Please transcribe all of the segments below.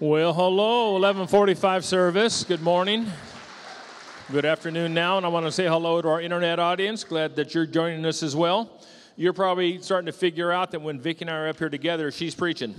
Well, hello, 11:45 service. Good morning. Good afternoon now, and I want to say hello to our internet audience. Glad that you're joining us as well. You're probably starting to figure out that when Vicki and I are up here together, she's preaching.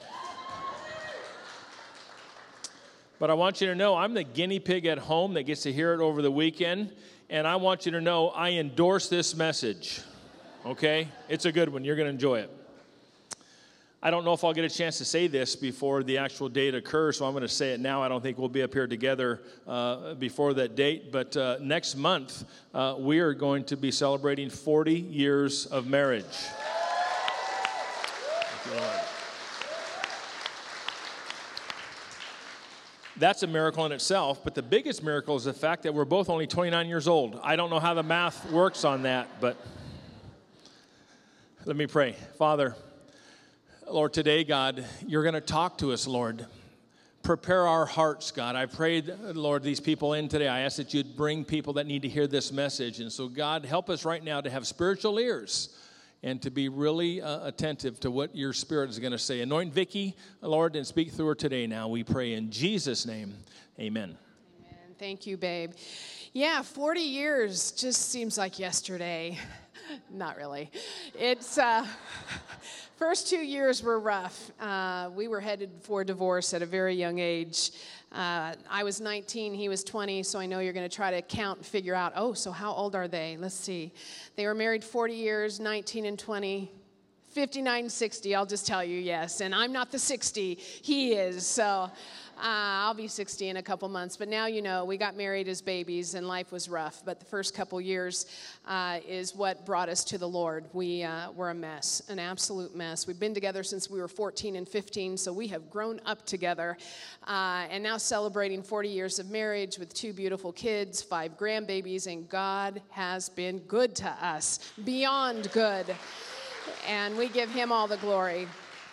But I want you to know I'm the guinea pig at home that gets to hear it over the weekend, and I want you to know I endorse this message, okay? It's a good one. You're going to enjoy it. I don't know if I'll get a chance to say this before the actual date occurs, so I'm going to say it now. I don't think we'll be up here together before that date, but next month we are going to be celebrating 40 years of marriage. Thank you, Lord. That's a miracle in itself, but the biggest miracle is the fact that we're both only 29 years old. I don't know how the math works on that, but let me pray. Father, Lord, today, God, you're going to talk to us, Lord. Prepare our hearts, God. I pray, Lord, these people in today, I ask that you'd bring people that need to hear this message. And so, God, help us right now to have spiritual ears and to be really attentive to what your Spirit is going to say. Anoint Vicki, Lord, and speak through her today now. We pray in Jesus' name. Amen. Amen. Thank you, babe. Yeah, 40 years just seems like yesterday. Not really. It's first 2 years were rough. We were headed for divorce at a very young age. I was 19, he was 20, so I know you're going to try to count and figure out, oh, so how old are they? Let's see. They were married 40 years, 19 and 20, 59, 60, I'll just tell you, yes. And I'm not the 60, he is, so I'll be 60 in a couple months. But now, you know, we got married as babies and life was rough. But the first couple years is what brought us to the Lord. We were a mess, an absolute mess. We've been together since we were 14 and 15, so we have grown up together. And now celebrating 40 years of marriage with 2 beautiful kids, 5 grandbabies, and God has been good to us, beyond good. And we give him all the glory.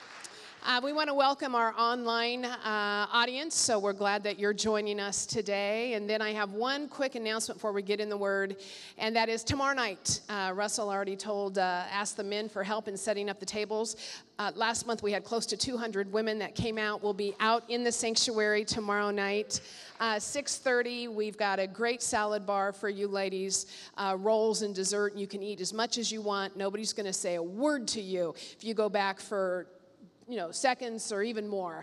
We want to welcome our online audience, so we're glad that you're joining us today. And then I have one quick announcement before we get in the Word, and that is tomorrow night. Russell already asked the men for help in setting up the tables. Last month we had close to 200 women that came out. We'll be out in the sanctuary tomorrow night. 6:30, we've got a great salad bar for you ladies, rolls and dessert. You can eat as much as you want. Nobody's going to say a word to you if you go back for seconds or even more.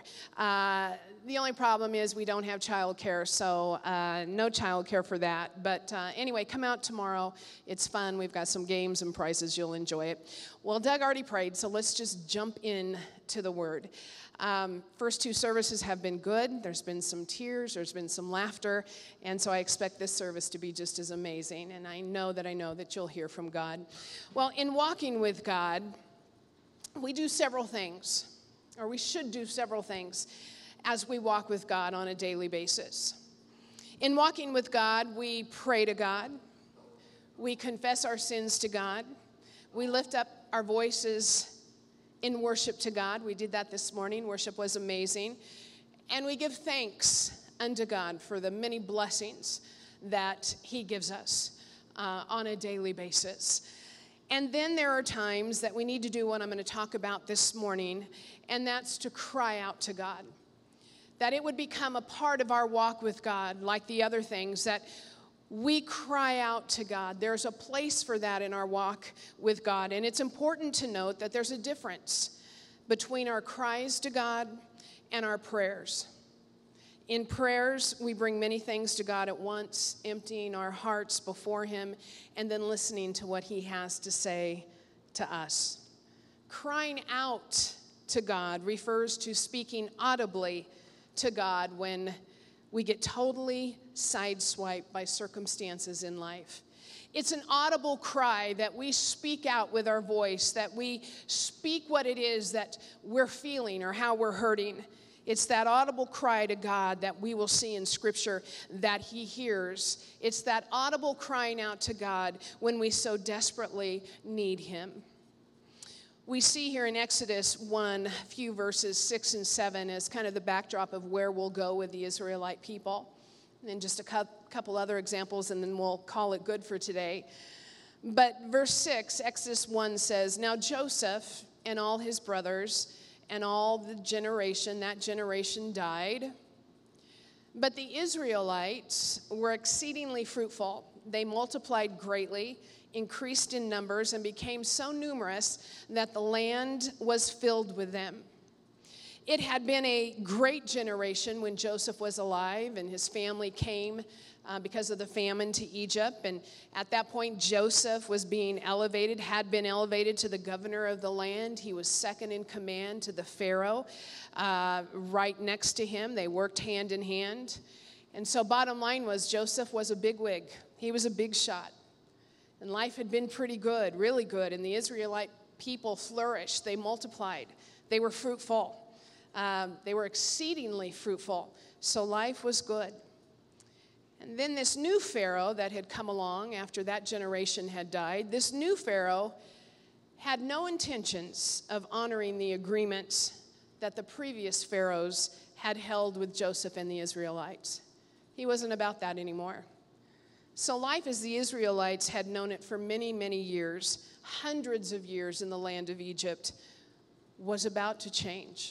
The only problem is we don't have childcare, so no childcare for that. But anyway, come out tomorrow. It's fun. We've got some games and prizes. You'll enjoy it. Well, Doug already prayed, so let's just jump in to the Word. First 2 services have been good. There's been some tears. There's been some laughter. And so I expect this service to be just as amazing. And I know that you'll hear from God. Well, in walking with God, we do several things. Or we should do several things as we walk with God on a daily basis. In walking with God, we pray to God. We confess our sins to God. We lift up our voices in worship to God. We did that this morning. Worship was amazing. And we give thanks unto God for the many blessings that he gives us on a daily basis. And then there are times that we need to do what I'm going to talk about this morning, and that's to cry out to God. That it would become a part of our walk with God, like the other things, that we cry out to God. There's a place for that in our walk with God, and it's important to note that there's a difference between our cries to God and our prayers. In prayers, we bring many things to God at once, emptying our hearts before him and then listening to what he has to say to us. Crying out to God refers to speaking audibly to God when we get totally sideswiped by circumstances in life. It's an audible cry that we speak out with our voice, that we speak what it is that we're feeling or how we're hurting. It's that audible cry to God that we will see in Scripture that he hears. It's that audible crying out to God when we so desperately need him. We see here in Exodus 1, a few verses 6 and 7 as kind of the backdrop of where we'll go with the Israelite people. And then just a couple other examples, and then we'll call it good for today. But verse 6, Exodus 1 says, "Now Joseph and all his brothers and all that generation died. But the Israelites were exceedingly fruitful. They multiplied greatly, increased in numbers, and became so numerous that the land was filled with them. It had been a great generation when Joseph was alive and his family came because of the famine to Egypt. And at that point, Joseph was being elevated, had been elevated to the governor of the land. He was second in command to the Pharaoh. Right next to him, they worked hand in hand. And so bottom line was Joseph was a bigwig. He was a big shot. And life had been pretty good, really good. And the Israelite people flourished. They multiplied. They were fruitful. They were exceedingly fruitful. So life was good. And then this new Pharaoh that had come along after that generation had died, this new Pharaoh had no intentions of honoring the agreements that the previous pharaohs had held with Joseph and the Israelites. He wasn't about that anymore. So life as the Israelites had known it for many, many years, hundreds of years in the land of Egypt, was about to change.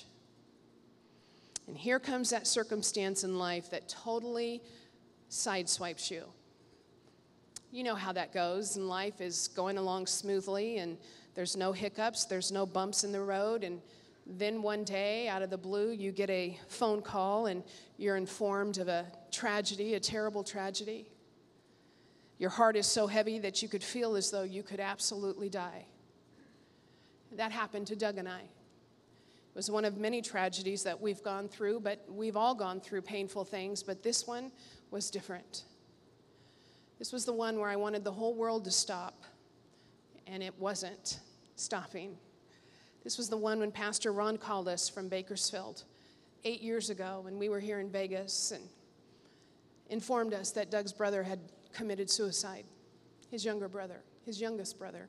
And here comes that circumstance in life that totally sideswipes you. You know how that goes, and life is going along smoothly, and there's no hiccups, there's no bumps in the road, and then one day, out of the blue, you get a phone call, and you're informed of a tragedy, a terrible tragedy. Your heart is so heavy that you could feel as though you could absolutely die. That happened to Doug and I. It was one of many tragedies that we've gone through, but we've all gone through painful things, but this one was different. This was the one where I wanted the whole world to stop, and it wasn't stopping. This was the one when Pastor Ron called us from Bakersfield 8 years ago when we were here in Vegas and informed us that Doug's brother had committed suicide, his youngest brother.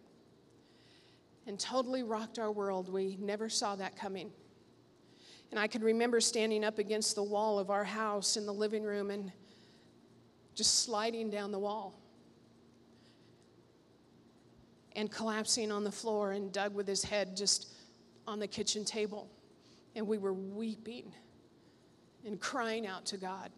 And totally rocked our world. We never saw that coming. And I could remember standing up against the wall of our house in the living room and just sliding down the wall and collapsing on the floor, and Doug with his head just on the kitchen table. And we were weeping and crying out to God.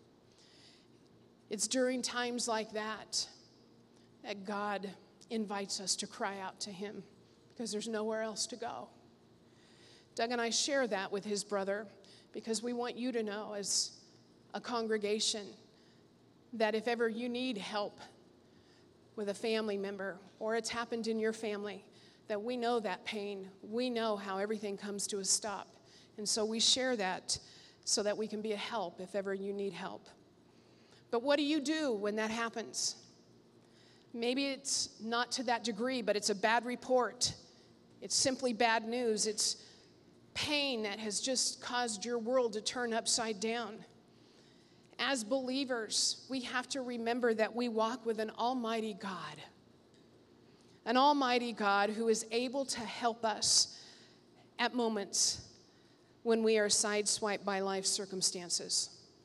It's during times like that that God invites us to cry out to him, because there's nowhere else to go. Doug and I share that with his brother because we want you to know as a congregation that if ever you need help with a family member or it's happened in your family, that we know that pain. We know how everything comes to a stop. And so we share that so that we can be a help if ever you need help. But what do you do when that happens? Maybe it's not to that degree, but it's a bad report. It's simply bad news. It's pain that has just caused your world to turn upside down. As believers, we have to remember that we walk with an almighty God who is able to help us at moments when we are sideswiped by life circumstances.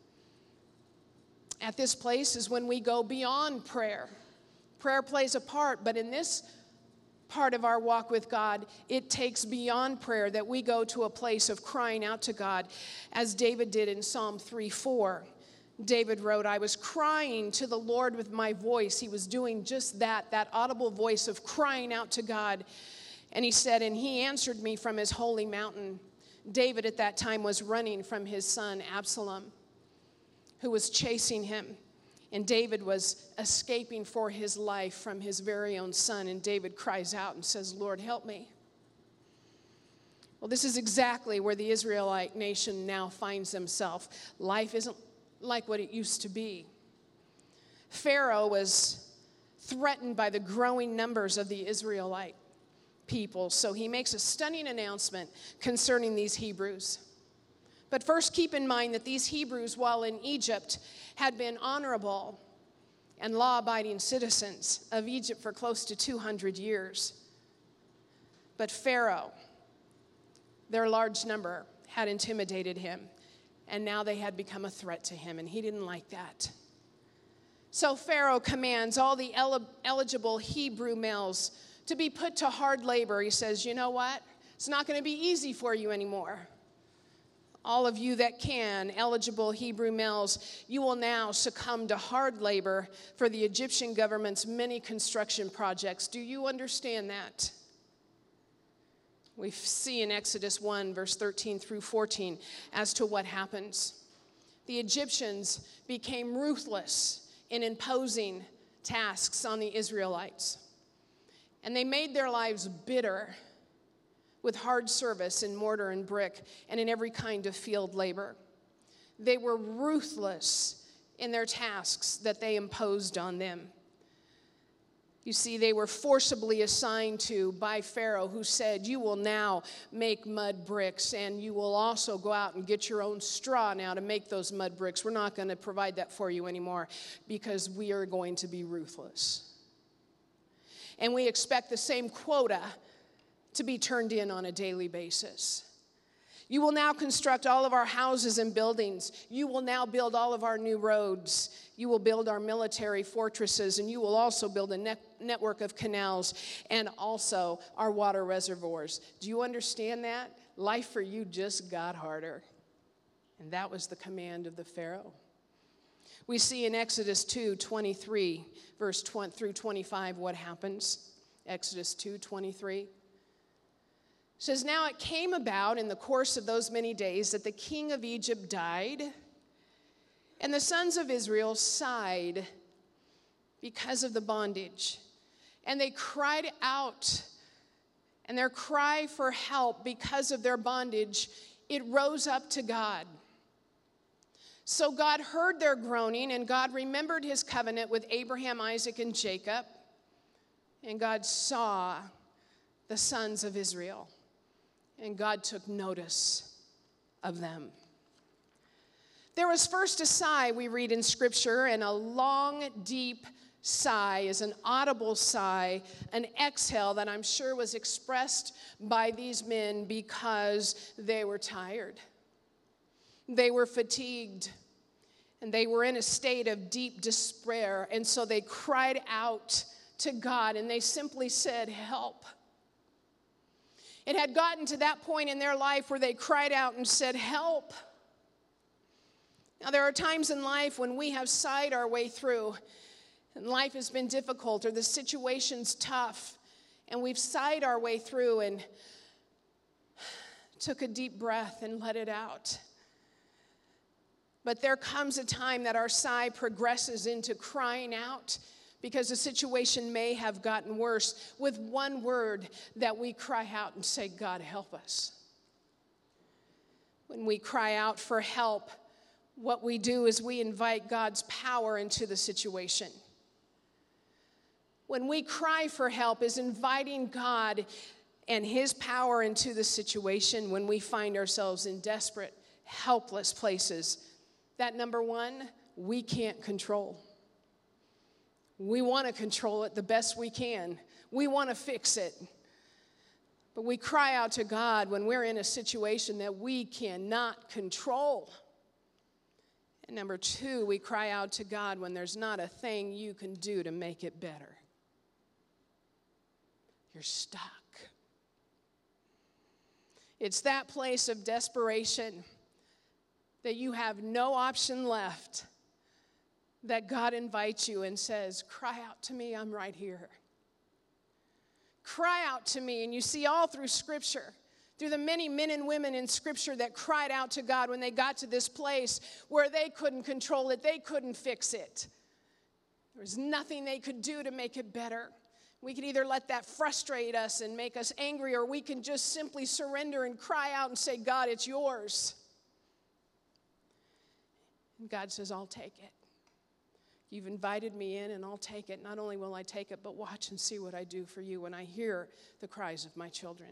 At this place is when we go beyond prayer. Prayer plays a part, but in this part of our walk with God, it takes beyond prayer that we go to a place of crying out to God, as David did in Psalm 3:4. David wrote, "I was crying to the Lord with my voice." He was doing just that audible voice of crying out to God. And he said, "And he answered me from his holy mountain." David at that time was running from his son Absalom, who was chasing him. And David was escaping for his life from his very own son. And David cries out and says, "Lord, help me." Well, this is exactly where the Israelite nation now finds themselves. Life isn't like what it used to be. Pharaoh was threatened by the growing numbers of the Israelite people. So he makes a stunning announcement concerning these Hebrews. But first, keep in mind that these Hebrews, while in Egypt, had been honorable and law-abiding citizens of Egypt for close to 200 years. But Pharaoh, their large number, had intimidated him, and now they had become a threat to him, and he didn't like that. So Pharaoh commands all the eligible Hebrew males to be put to hard labor. He says, "You know what? It's not going to be easy for you anymore. All of you that can, eligible Hebrew males, you will now succumb to hard labor for the Egyptian government's many construction projects. Do you understand that? We see in Exodus 1, verse 13 through 14, as to what happens. The Egyptians became ruthless in imposing tasks on the Israelites. And they made their lives bitter with hard service in mortar and brick and in every kind of field labor. They were ruthless in their tasks that they imposed on them. You see, they were forcibly assigned to by Pharaoh, who said, you will now make mud bricks, and you will also go out and get your own straw now to make those mud bricks. We're not going to provide that for you anymore because we are going to be ruthless. And we expect the same quota to be turned in on a daily basis. You will now construct all of our houses and buildings. You will now build all of our new roads. You will build our military fortresses, and you will also build a network of canals and also our water reservoirs. Do you understand that? Life for you just got harder. And that was the command of the Pharaoh. We see in Exodus 2:23, verse 20 through 25, what happens. Exodus 2:23. It says, now it came about in the course of those many days that the king of Egypt died, and the sons of Israel sighed because of the bondage. And they cried out, and their cry for help because of their bondage, it rose up to God. So God heard their groaning, and God remembered his covenant with Abraham, Isaac, and Jacob. And God saw the sons of Israel. And God took notice of them. There was first a sigh, we read in Scripture, and a long, deep sigh is an audible sigh, an exhale that I'm sure was expressed by these men because they were tired. They were fatigued, and they were in a state of deep despair, and so they cried out to God, and they simply said, help. It had gotten to that point in their life where they cried out and said, help. Now, there are times in life when we have sighed our way through, and life has been difficult, or the situation's tough, and we've sighed our way through and took a deep breath and let it out. But there comes a time that our sigh progresses into crying out, because the situation may have gotten worse, with one word that we cry out and say, God, help us. When we cry out for help, what we do is we invite God's power into the situation. When we cry for help is inviting God and his power into the situation when we find ourselves in desperate, helpless places that, number one, we can't control. We want to control it the best we can. We want to fix it. But we cry out to God when we're in a situation that we cannot control. And number two, we cry out to God when there's not a thing you can do to make it better. You're stuck. It's that place of desperation that you have no option left, that God invites you and says, cry out to me, I'm right here. Cry out to me. And you see all through Scripture, through the many men and women in Scripture that cried out to God when they got to this place where they couldn't control it, they couldn't fix it. There was nothing they could do to make it better. We could either let that frustrate us and make us angry, or we can just simply surrender and cry out and say, God, it's yours. And God says, I'll take it. You've invited me in, and I'll take it. Not only will I take it, but watch and see what I do for you when I hear the cries of my children.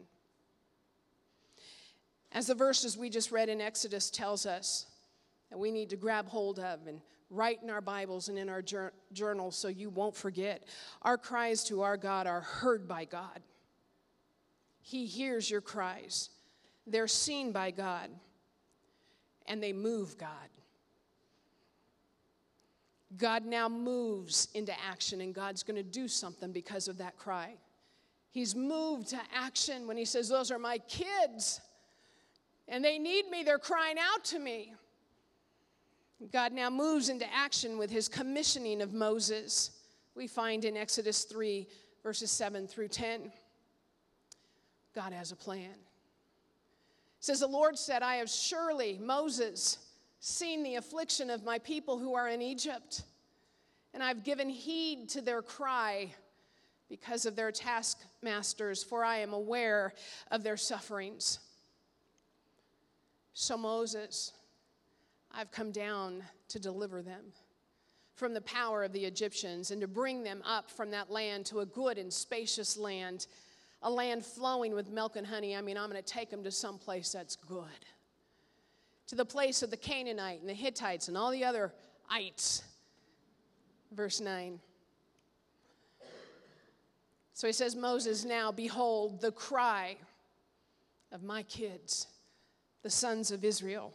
As the verses we just read in Exodus tells us, that we need to grab hold of and write in our Bibles and in our journals so you won't forget. Our cries to our God are heard by God. He hears your cries. They're seen by God, and they move God. God now moves into action, and God's going to do something because of that cry. He's moved to action when he says, those are my kids. And they need me. They're crying out to me. God now moves into action with his commissioning of Moses. We find in Exodus 3, verses 7 through 10. God has a plan. It says, the Lord said, I have surely, Moses, seen the affliction of my people who are in Egypt, and I've given heed to their cry because of their taskmasters, for I am aware of their sufferings. So Moses, I've come down to deliver them from the power of the Egyptians and to bring them up from that land to a good and spacious land, a land flowing with milk and honey. I'm going to take them to some place that's good, to the place of the Canaanite and the Hittites and all the other ites. Verse 9. So he says, Moses, now behold the cry of my kids, the sons of Israel,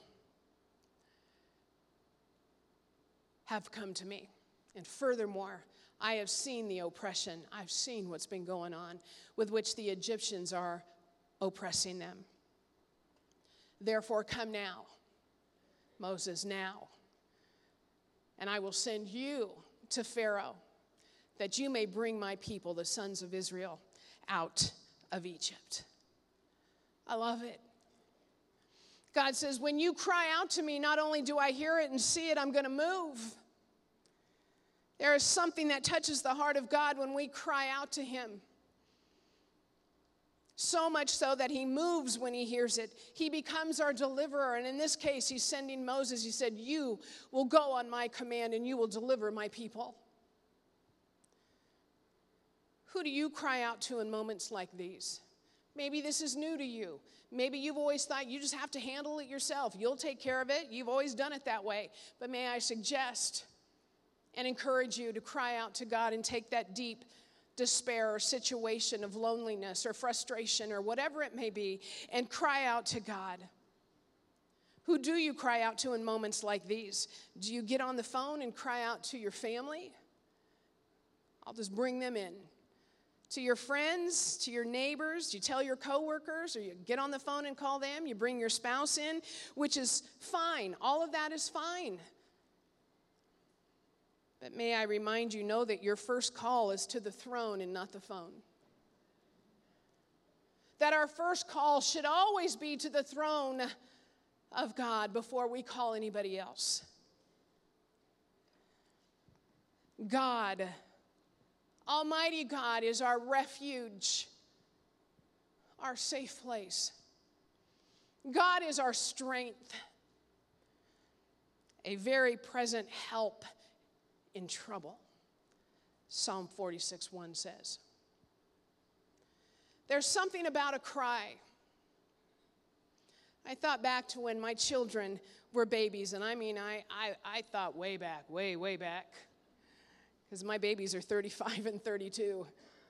have come to me. And furthermore, I have seen the oppression. I've seen what's been going on with which the Egyptians are oppressing them. Therefore, come now, Moses, now, and I will send you to Pharaoh, that you may bring my people, the sons of Israel, out of Egypt. I love it. God says, when you cry out to me, not only do I hear it and see it, I'm going to move. There is something that touches the heart of God when we cry out to him. So much so that he moves when he hears it. He becomes our deliverer. And in this case, he's sending Moses. He said, you will go on my command and you will deliver my people. Who do you cry out to in moments like these? Maybe this is new to you. Maybe you've always thought you just have to handle it yourself. You'll take care of it. You've always done it that way. But may I suggest and encourage you to cry out to God and take that deep despair or situation of loneliness or frustration or whatever it may be and cry out to God. Who do you cry out to in moments like these? Do you get on the phone and cry out to your family? I'll just bring them in. To your friends, to your neighbors, you tell your coworkers, or you get on the phone and call them, you bring your spouse in, which is fine. All of that is fine. But may I remind you, know that your first call is to the throne and not the phone. That our first call should always be to the throne of God before we call anybody else. God, Almighty God, is our refuge, our safe place. God is our strength, a very present help in trouble. Psalm 46:1 says. There's something about a cry. I thought back to when my children were babies, and I thought way back, way back, because my babies are 35 and 32.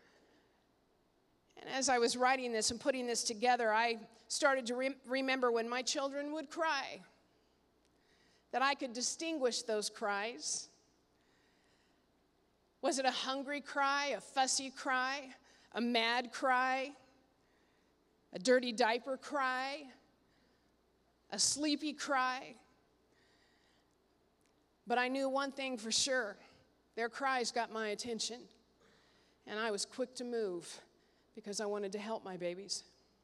And as I was writing this and putting this together, I started to remember when my children would cry, that I could distinguish those cries. Was it a hungry cry, a fussy cry, a mad cry, a dirty diaper cry, a sleepy cry? But I knew one thing for sure. Their cries got my attention, and I was quick to move because I wanted to help my babies.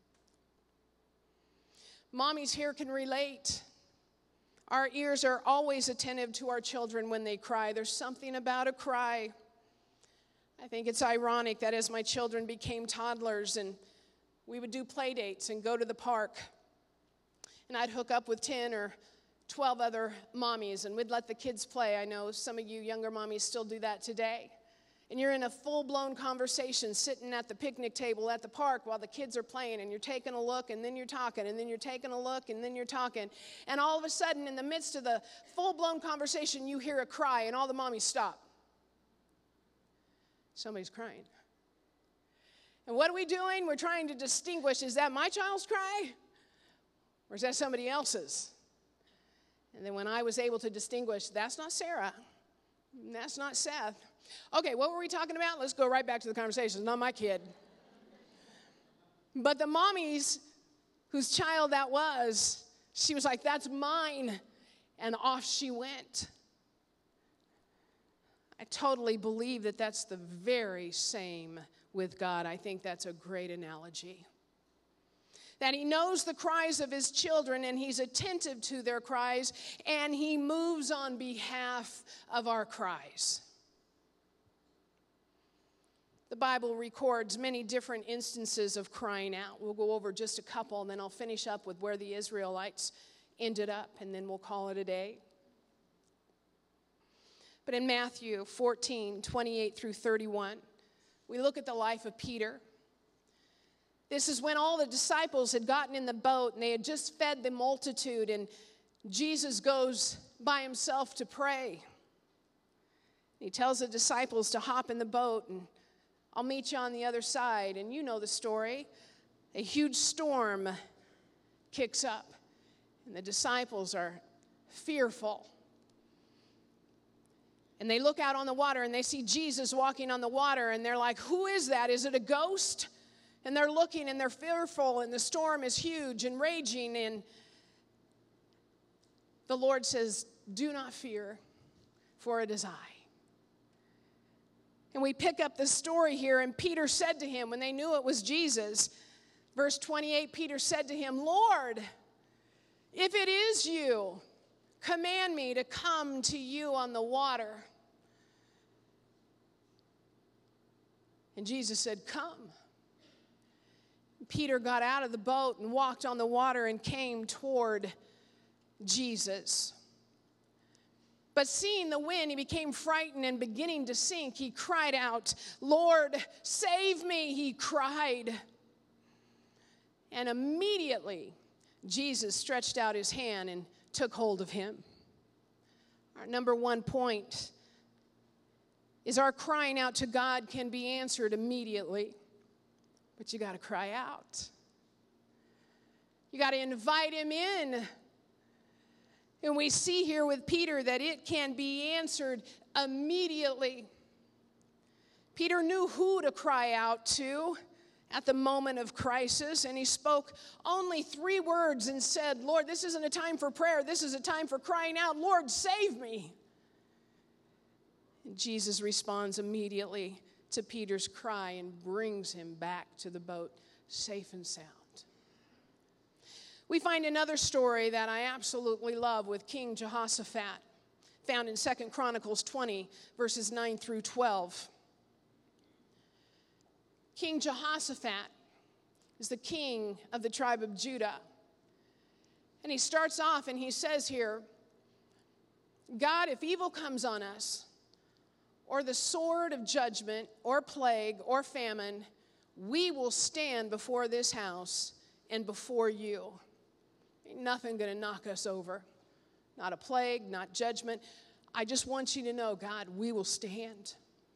Mommies here can relate. Our ears are always attentive to our children when they cry. There's something about a cry. I think it's ironic that as my children became toddlers and we would do play dates and go to the park, and I'd hook up with 10 or 12 other mommies and we'd let the kids play. I know some of you younger mommies still do that today. And you're in a full-blown conversation sitting at the picnic table at the park while the kids are playing, and you're taking a look, and then you're talking, and then you're taking a look, and then you're talking. And all of a sudden, in the midst of the full-blown conversation, you hear a cry, and all the mommies stop. Somebody's crying. And what are we doing? We're trying to distinguish, is that my child's cry, or is that somebody else's? And then when I was able to distinguish, that's not Sarah, that's not Seth. Okay, what were we talking about? Let's go right back to the conversation. It's not my kid. But the mommies whose child that was, she was like, that's mine. And off she went. I totally believe that that's the very same with God. I think that's a great analogy. That he knows the cries of his children and he's attentive to their cries and he moves on behalf of our cries. The Bible records many different instances of crying out. We'll go over just a couple and then I'll finish up with where the Israelites ended up and then we'll call it a day. But in Matthew 14, 28 through 31, we look at the life of Peter. This is when all the disciples had gotten in the boat and they had just fed the multitude and Jesus goes by himself to pray. He tells the disciples to hop in the boat and I'll meet you on the other side. And you know the story. A huge storm kicks up and the disciples are fearful. And they look out on the water and they see Jesus walking on the water and they're like, who is that? Is it a ghost? And they're looking and they're fearful and the storm is huge and raging. And the Lord says, do not fear, for it is I. And we pick up the story here and Peter said to him when they knew it was Jesus, verse 28, Peter said to him, Lord, if it is you, command me to come to you on the water. And Jesus said, come. Peter got out of the boat and walked on the water and came toward Jesus. But seeing the wind, he became frightened and beginning to sink. He cried out, Lord, save me, he cried. And immediately Jesus stretched out his hand and took hold of him. Our number one point is our crying out to God can be answered immediately, but you got to cry out. You got to invite him in. And we see here with Peter that it can be answered immediately. Peter knew who to cry out to at the moment of crisis, and he spoke only 3 words and said, Lord, this isn't a time for prayer. This is a time for crying out, Lord, save me. And Jesus responds immediately to Peter's cry and brings him back to the boat safe and sound. We find another story that I absolutely love with King Jehoshaphat, found in 2 Chronicles 20, verses 9 through 12. King Jehoshaphat is the king of the tribe of Judah. And he starts off and he says here, God, if evil comes on us, or the sword of judgment, or plague, or famine, we will stand before this house and before you. Ain't nothing going to knock us over. Not a plague, not judgment. I just want you to know, God, we will stand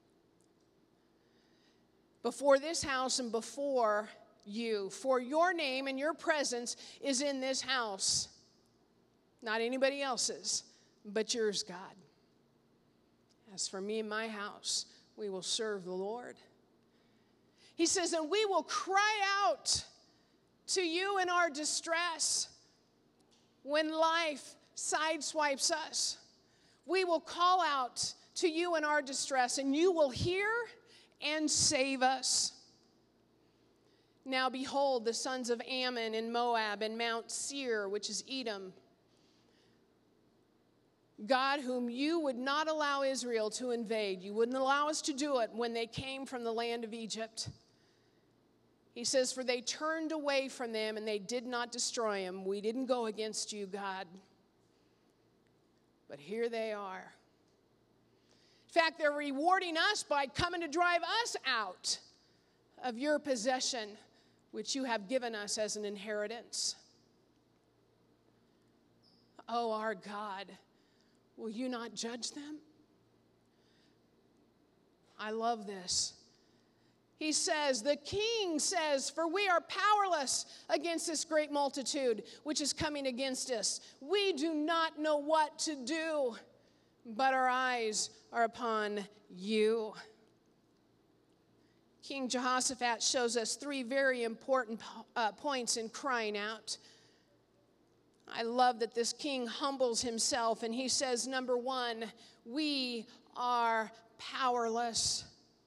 before this house and before you. For your name and your presence is in this house. Not anybody else's, but yours, God. As for me and my house, we will serve the Lord. He says, and we will cry out to you in our distress when life sideswipes us. We will call out to you in our distress, and you will hear and save us. Now behold, the sons of Ammon and Moab and Mount Seir, which is Edom, God, whom you would not allow Israel to invade. You wouldn't allow us to do it when they came from the land of Egypt. He says, for they turned away from them and they did not destroy them. We didn't go against you, God. But here they are. In fact, they're rewarding us by coming to drive us out of your possession, which you have given us as an inheritance. Oh, our God, will you not judge them? I love this. He says, the king says, for we are powerless against this great multitude which is coming against us. We do not know what to do, but our eyes are upon you. King Jehoshaphat shows us three very important points in crying out. I love that this king humbles himself, and he says, number one, we are powerless.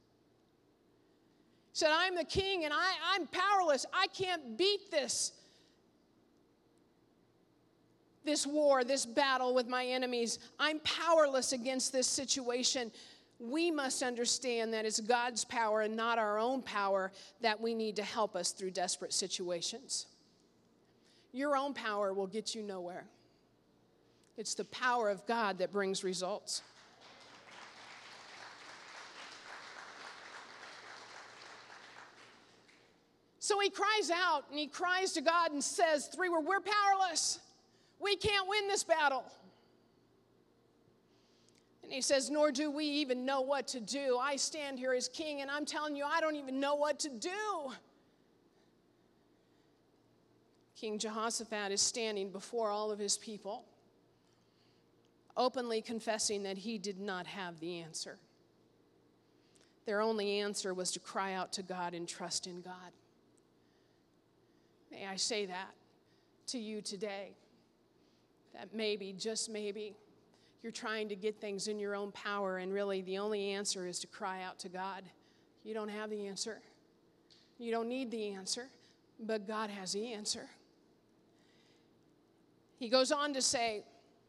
He said, I'm the king, and I'm powerless. I can't beat this war, this battle with my enemies. I'm powerless against this situation. We must understand that it's God's power and not our own power that we need to help us through desperate situations. Your own power will get you nowhere. It's the power of God that brings results. So he cries out and he cries to God and says, we're powerless. We can't win this battle. And he says, nor do we even know what to do. I stand here as king, and I'm telling you, I don't even know what to do. King Jehoshaphat is standing before all of his people, openly confessing that he did not have the answer. Their only answer was to cry out to God and trust in God. May I say that to you today, that maybe, just maybe, you're trying to get things in your own power, and really the only answer is to cry out to God. You don't have the answer. You don't need the answer, but God has the answer. He goes on to say,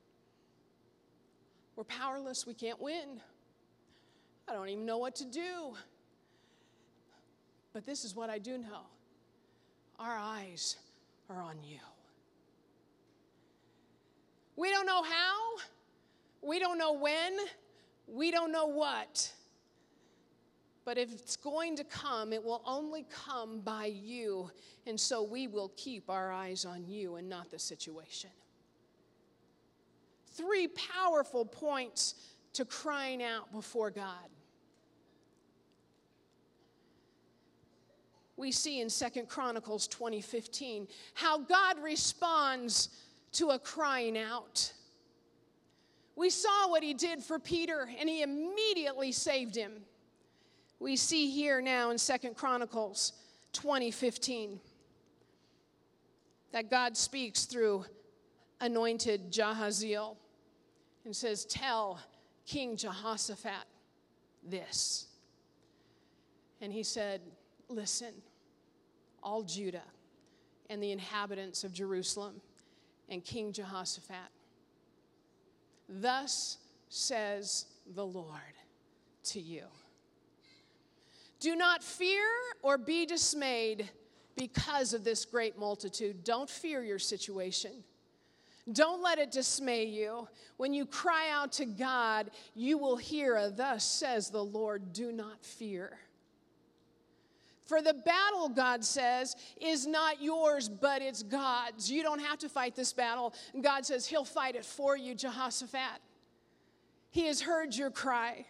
we're powerless, we can't win. I don't even know what to do. But this is what I do know. Our eyes are on you. We don't know how. We don't know when, we don't know what. But if it's going to come, it will only come by you. And so we will keep our eyes on you and not the situation. Three powerful points to crying out before God. We see in 2 Chronicles 20:15 how God responds to a crying out. We saw what he did for Peter, and he immediately saved him. We see here now in 2 Chronicles 20:15 that God speaks through anointed Jahaziel and says, tell King Jehoshaphat this. And he said, listen, all Judah and the inhabitants of Jerusalem and King Jehoshaphat, thus says the Lord to you. Do not fear or be dismayed because of this great multitude. Don't fear your situation. Don't let it dismay you. When you cry out to God, you will hear a thus says the Lord, do not fear. For the battle, God says, is not yours, but it's God's. You don't have to fight this battle. God says he'll fight it for you, Jehoshaphat. He has heard your cry.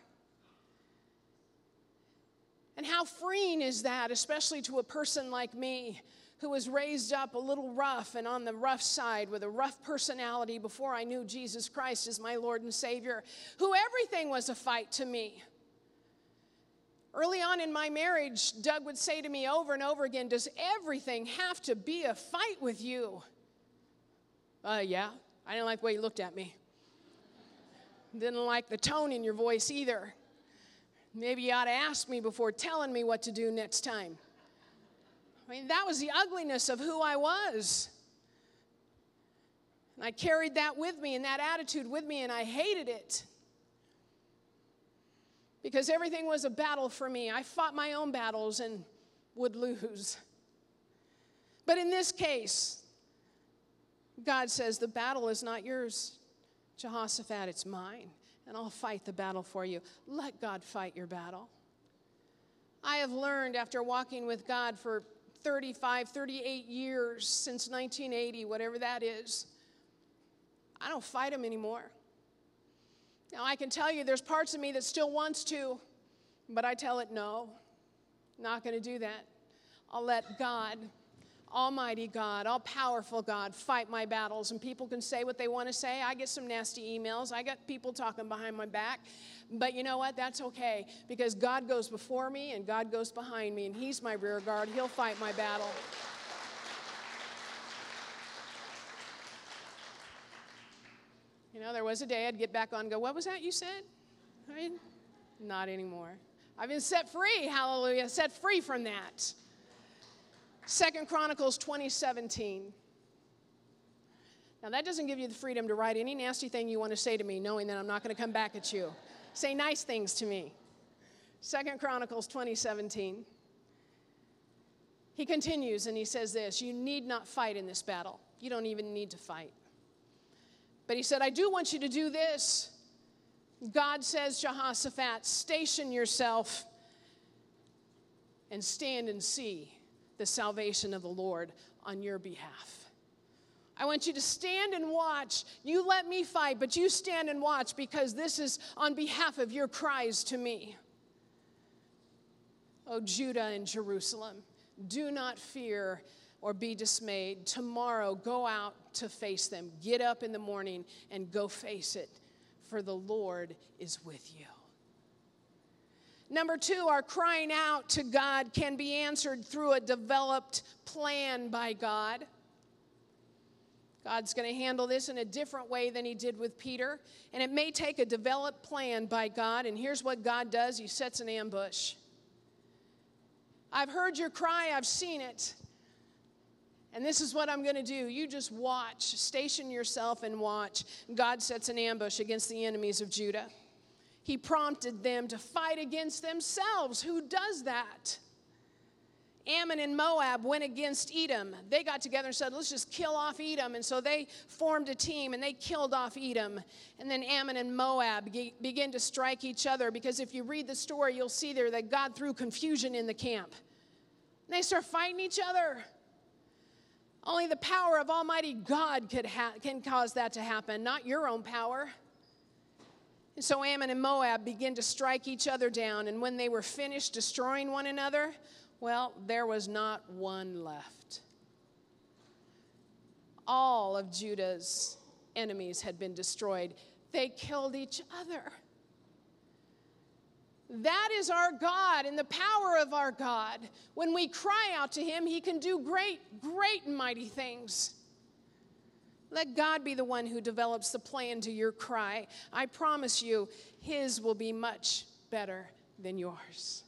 And how freeing is that, especially to a person like me, who was raised up a little rough and on the rough side with a rough personality before I knew Jesus Christ as my Lord and Savior, who everything was a fight to me. Early on in my marriage, Doug would say to me over and over again, does everything have to be a fight with you? Yeah. I didn't like the way he looked at me. Didn't like the tone in your voice either. Maybe you ought to ask me before telling me what to do next time. I mean, that was the ugliness of who I was. And I carried that with me and that attitude with me, and I hated it. Because everything was a battle for me. I fought my own battles and would lose. But in this case, God says, the battle is not yours, Jehoshaphat, it's mine. And I'll fight the battle for you. Let God fight your battle. I have learned after walking with God for 35, 38 years, since 1980, whatever that is, I don't fight him anymore. Now, I can tell you there's parts of me that still wants to, but I tell it no, not going to do that. I'll let God Almighty God, all-powerful God, fight my battles. And people can say what they want to say. I get some nasty emails. I got people talking behind my back. But you know what? That's okay, because God goes before me and God goes behind me, and He's my rear guard. He'll fight my battle. You know, there was a day I'd get back on and go, what was that you said? I mean, not anymore. I've been set free, hallelujah, set free from that. 2 Chronicles 20:17. Now, that doesn't give you the freedom to write any nasty thing you want to say to me, knowing that I'm not going to come back at you. Say nice things to me. 2 Chronicles 20:17. He continues and he says this, you need not fight in this battle. You don't even need to fight. But he said, I do want you to do this. God says, Jehoshaphat, station yourself and stand and see the salvation of the Lord on your behalf. I want you to stand and watch. You let me fight, but you stand and watch, because this is on behalf of your cries to me. O Judah and Jerusalem, do not fear or be dismayed. Tomorrow, go out to face them. Get up in the morning and go face it, for the Lord is with you. Number 2, our crying out to God can be answered through a developed plan by God. God's going to handle this in a different way than He did with Peter. And it may take a developed plan by God. And here's what God does. He sets an ambush. I've heard your cry. I've seen it. And this is what I'm going to do. You just watch. Station yourself and watch. God sets an ambush against the enemies of Judah. He prompted them to fight against themselves. Who does that? Ammon and Moab went against Edom. They got together and said, let's just kill off Edom. And so they formed a team and they killed off Edom. And then Ammon and Moab began to strike each other, because if you read the story, you'll see there that God threw confusion in the camp. And they start fighting each other. Only the power of Almighty God can cause that to happen, not your own power. And so Ammon and Moab begin to strike each other down. And when they were finished destroying one another, well, there was not one left. All of Judah's enemies had been destroyed. They killed each other. That is our God and the power of our God. When we cry out to Him, He can do great, great and mighty things. Let God be the one who develops the plan to your cry. I promise you, His will be much better than yours.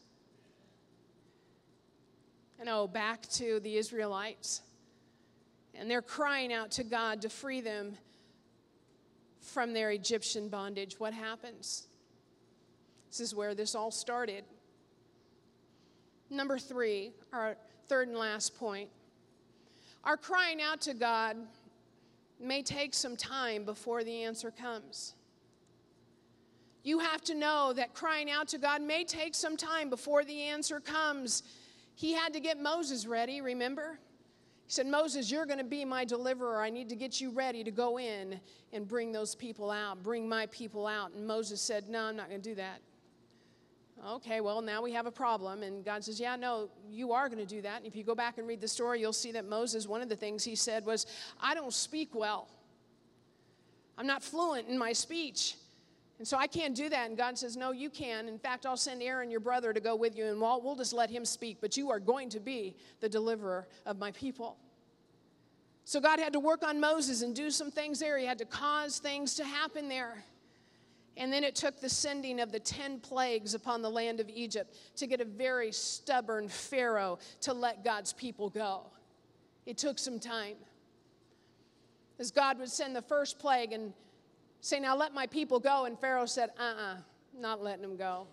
And back to the Israelites. And they're crying out to God to free them from their Egyptian bondage. What happens? This is where this all started. Number 3, our third and last point. Our crying out to God may take some time before the answer comes. You have to know that crying out to God may take some time before the answer comes. He had to get Moses ready, remember? He said, Moses, you're going to be my deliverer. I need to get you ready to go in and bring those people out, bring my people out. And Moses said, no, I'm not going to do that. Okay, well, now we have a problem. And God says, yeah, no, you are going to do that. And if you go back and read the story, you'll see that Moses, one of the things he said was, I don't speak well. I'm not fluent in my speech. And so I can't do that. And God says, no, you can. In fact, I'll send Aaron, your brother, to go with you, and we'll just let him speak. But you are going to be the deliverer of my people. So God had to work on Moses and do some things there. He had to cause things to happen there. And then it took the sending of the 10 plagues upon the land of Egypt to get a very stubborn Pharaoh to let God's people go. It took some time. As God would send the first plague and say, now let my people go. And Pharaoh said, not letting them go.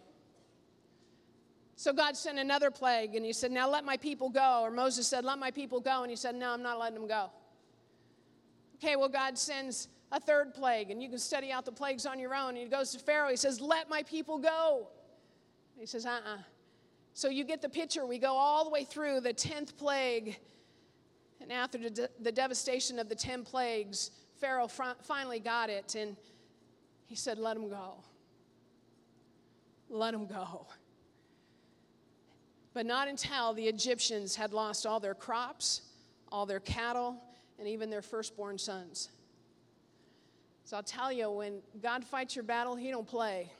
So God sent another plague and he said, now let my people go. Or Moses said, let my people go. And he said, no, I'm not letting them go. Okay, well, God sends a third plague, and you can study out the plagues on your own. And he goes to Pharaoh, he says, let my people go. And he says, So you get the picture. We go all the way through the 10th plague. And after the devastation of the 10 plagues, Pharaoh finally got it, and he said, let them go. Let them go. But not until the Egyptians had lost all their crops, all their cattle, and even their firstborn sons. So I'll tell you, when God fights your battle, he don't play.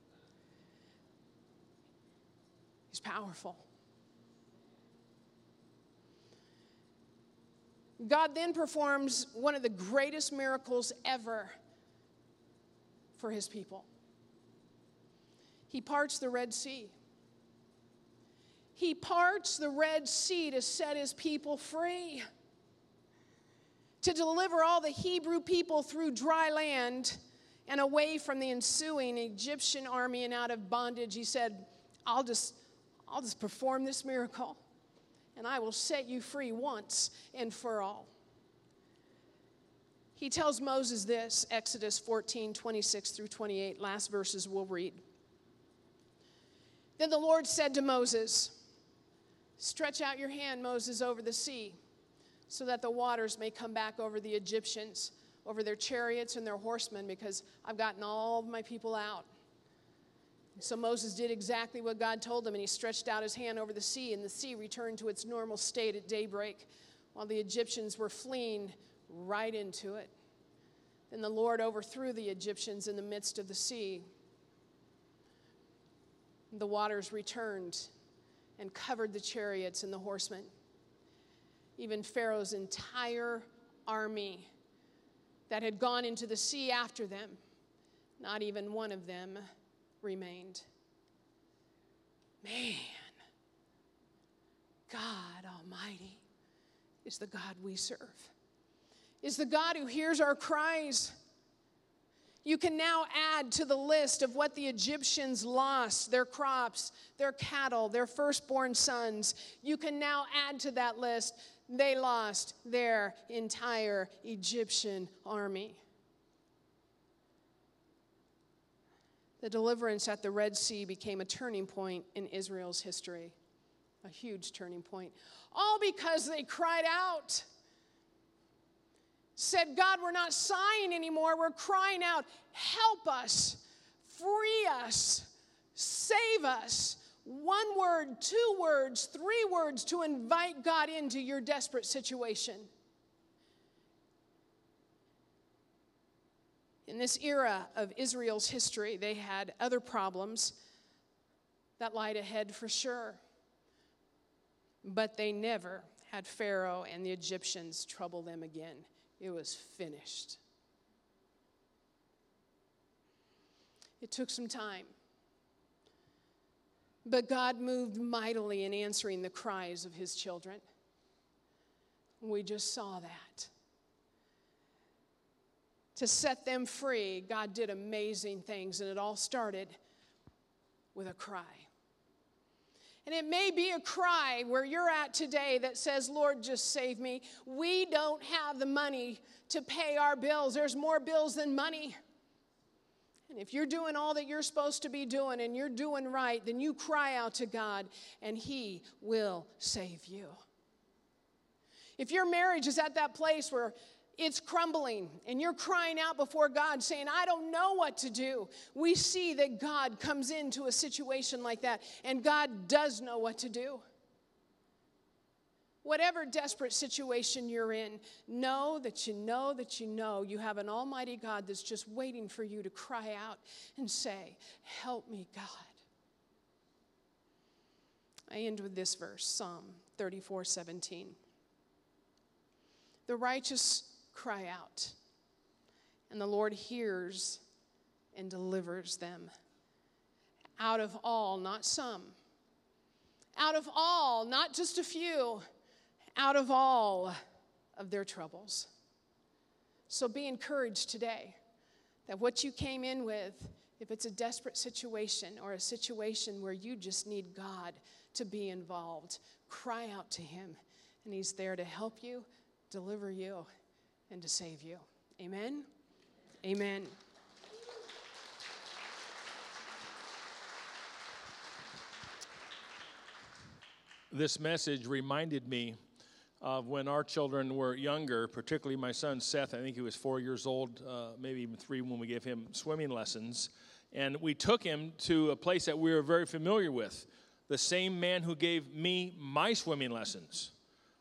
He's powerful. God then performs one of the greatest miracles ever for his people. He parts the Red Sea. He parts the Red Sea to set his people free, to deliver all the Hebrew people through dry land and away from the ensuing Egyptian army and out of bondage. He said, I'll just perform this miracle, and I will set you free once and for all. He tells Moses this, Exodus 14:26-28, last verses we'll read. Then the Lord said to Moses, stretch out your hand, Moses, over the sea, so that the waters may come back over the Egyptians, over their chariots and their horsemen, because I've gotten all of my people out. So Moses did exactly what God told him, and he stretched out his hand over the sea, and the sea returned to its normal state at daybreak, while the Egyptians were fleeing right into it. Then the Lord overthrew the Egyptians in the midst of the sea. The waters returned and covered the chariots and the horsemen. Even Pharaoh's entire army that had gone into the sea after them, not even one of them remained. Man, God Almighty is the God we serve, is the God who hears our cries. You can now add to the list of what the Egyptians lost, their crops, their cattle, their firstborn sons. You can now add to that list, they lost their entire Egyptian army. The deliverance at the Red Sea became a turning point in Israel's history, a huge turning point. All because they cried out, said, God, we're not sighing anymore, we're crying out, help us, free us, save us. One word, two words, three words to invite God into your desperate situation. In this era of Israel's history, they had other problems that lied ahead for sure. But they never had Pharaoh and the Egyptians trouble them again. It was finished. It took some time. But God moved mightily in answering the cries of his children. We just saw that. To set them free, God did amazing things, and it all started with a cry. And it may be a cry where you're at today that says, Lord, just save me. We don't have the money to pay our bills. There's more bills than money. And if you're doing all that you're supposed to be doing and you're doing right, then you cry out to God and he will save you. If your marriage is at that place where it's crumbling and you're crying out before God saying, I don't know what to do, we see that God comes into a situation like that, and God does know what to do. Whatever desperate situation you're in, know that you have an almighty God that's just waiting for you to cry out and say, help me, God. I end with this verse, Psalm 34:17. The righteous cry out, and the Lord hears and delivers them. Out of all, not some. Out of all, not just a few. Out of all of their troubles. So be encouraged today that what you came in with, if it's a desperate situation or a situation where you just need God to be involved, cry out to him, and he's there to help you, deliver you, and to save you. Amen? Amen. This message reminded me of when our children were younger, particularly my son Seth. I think he was 4 years old, maybe even 3 when we gave him swimming lessons. And we took him to a place that we were very familiar with. The same man who gave me my swimming lessons.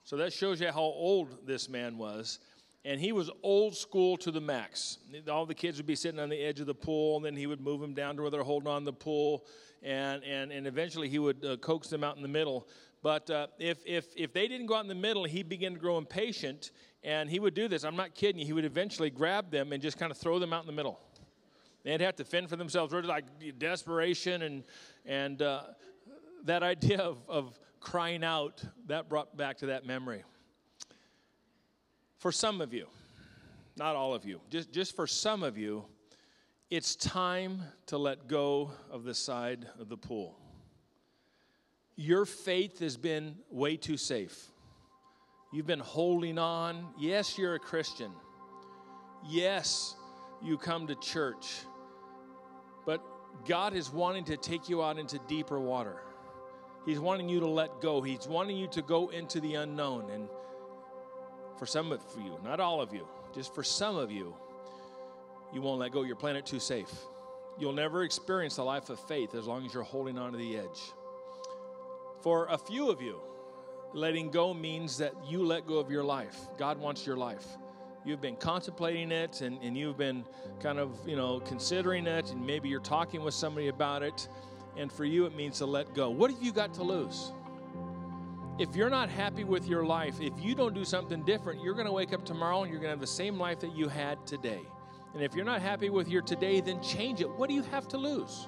So that shows you how old this man was. And he was old school to the max. All the kids would be sitting on the edge of the pool, and then he would move them down to where they're holding on the pool, and eventually he would coax them out in the middle. But if they didn't go out in the middle, he began to grow impatient, and he would do this. I'm not kidding you. He would eventually grab them and just kind of throw them out in the middle. They'd have to fend for themselves. Really, like desperation and that idea of crying out, that brought back to that memory. For some of you, not all of you, just for some of you, it's time to let go of the side of the pool. Your faith has been way too safe. You've been holding on. Yes, you're a Christian. Yes, you come to church. But God is wanting to take you out into deeper water. He's wanting you to let go. He's wanting you to go into the unknown. And for some of you, not all of you, just for some of you, you won't let go. You're playing it too safe. You'll never experience the life of faith as long as you're holding on to the edge. For a few of you, letting go means that you let go of your life. God wants your life. You've been contemplating it, and you've been kind of, considering it, and maybe you're talking with somebody about it. And for you, it means to let go. What have you got to lose? If you're not happy with your life, if you don't do something different, you're going to wake up tomorrow and you're going to have the same life that you had today. And if you're not happy with your today, then change it. What do you have to lose?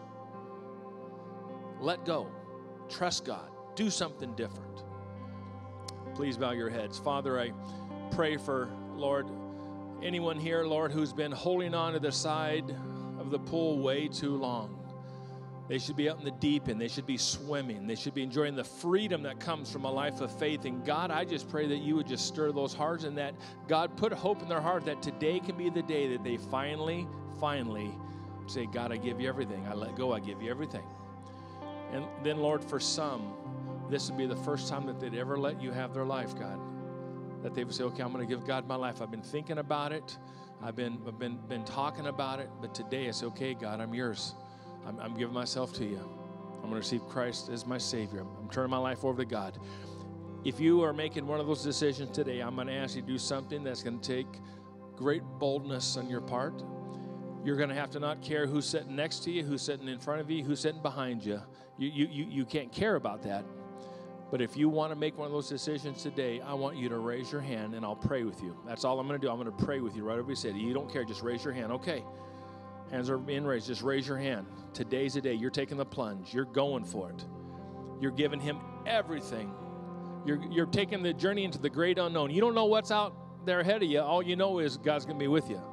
Let go. Trust God. Do something different. Please bow your heads. Father, I pray for, Lord, anyone here, Lord, who's been holding on to the side of the pool way too long. They should be out in the deep end. They should be swimming. They should be enjoying the freedom that comes from a life of faith. And God, I just pray that you would just stir those hearts, and that God put hope in their heart that today can be the day that they finally say, God, I give you everything. I let go. I give you everything. And then, Lord, for some, this would be the first time that they'd ever let you have their life, God. That they would say, okay, I'm going to give God my life. I've been thinking about it. I've been talking about it. But today I say, okay, God, I'm yours. I'm giving myself to you. I'm going to receive Christ as my Savior. I'm turning my life over to God. If you are making one of those decisions today, I'm going to ask you to do something that's going to take great boldness on your part. You're going to have to not care who's sitting next to you, who's sitting in front of you, who's sitting behind you. You can't care about that. But if you want to make one of those decisions today, I want you to raise your hand, and I'll pray with you. That's all I'm going to do. I'm going to pray with you right over your head. You don't care. Just raise your hand. Okay. Hands are being raised. Just raise your hand. Today's the day. You're taking the plunge. You're going for it. You're giving him everything. You're taking the journey into the great unknown. You don't know what's out there ahead of you. All you know is God's going to be with you.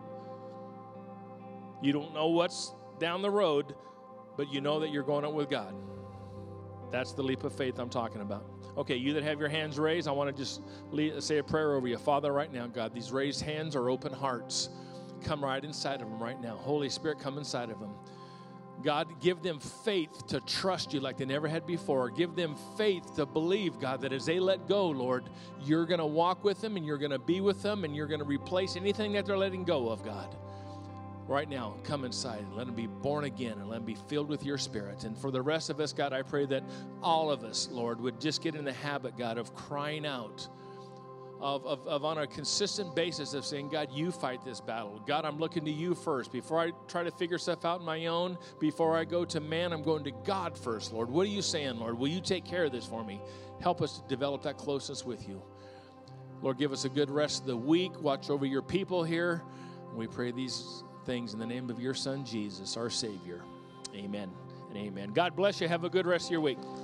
You don't know what's down the road, but you know that you're going out with God. That's the leap of faith I'm talking about. Okay, you that have your hands raised, I want to just say a prayer over you. Father, right now, God, these raised hands are open hearts. Come right inside of them right now. Holy Spirit, come inside of them. God, give them faith to trust you like they never had before. Give them faith to believe, God, that as they let go, Lord, you're going to walk with them and you're going to be with them and you're going to replace anything that they're letting go of, God. Right now, come inside and let them be born again and let them be filled with your Spirit. And for the rest of us, God, I pray that all of us, Lord, would just get in the habit, God, of crying out, of on a consistent basis of saying, God, you fight this battle. God, I'm looking to you first. Before I try to figure stuff out on my own, before I go to man, I'm going to God first, Lord. What are you saying, Lord? Will you take care of this for me? Help us to develop that closeness with you. Lord, give us a good rest of the week. Watch over your people here. We pray these things in the name of your Son, Jesus, our Savior. Amen and amen. God bless you. Have a good rest of your week.